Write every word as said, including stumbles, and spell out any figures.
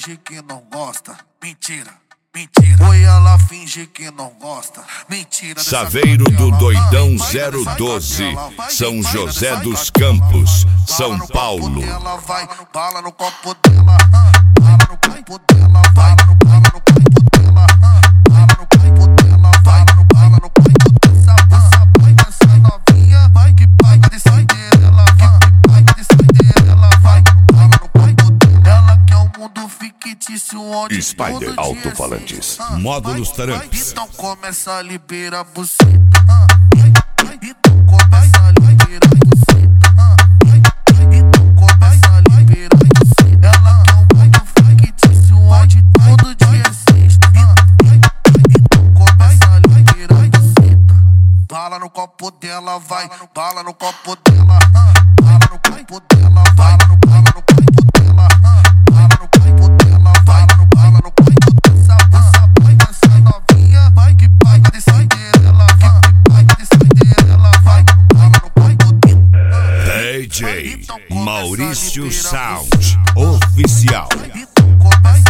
finge que não gosta. Mentira, mentira. Oi, ela finge que não gosta. Mentira. Chaveiro do Doidão zero doze, São José dos Campos, São Paulo. Ela vai, bala no copo dela, bala no copo dela, vai, bala no copo dela, bala no copo dela, vai, bala no copo dessa, essa boy, essa novinha, vai que paga de saideira, vai que paga de saideira, vai, bala no copo dela. Ela quer um mundo fictício onde Spider Alto-Falantes, módulos Tramps. Então começa a liberar a buceta. Então começa a liberar a buceta. Então começa a liberar a buceta. Ela quer um mundo fictício onde todo dia é sexta. Então começa a liberar a buceta. Bala no copo dela, vai. Bala no copo dela. Bala no copo dela, vai. Bala no copo dela. Bala no copo dela, vai. Bala no copo dessa, essa boy, essa novinha, vai que paga de saideira, ela vai que paga de saideira, ela vai. Bala no copo dela. D J Maurício Sound Oficial. Então começa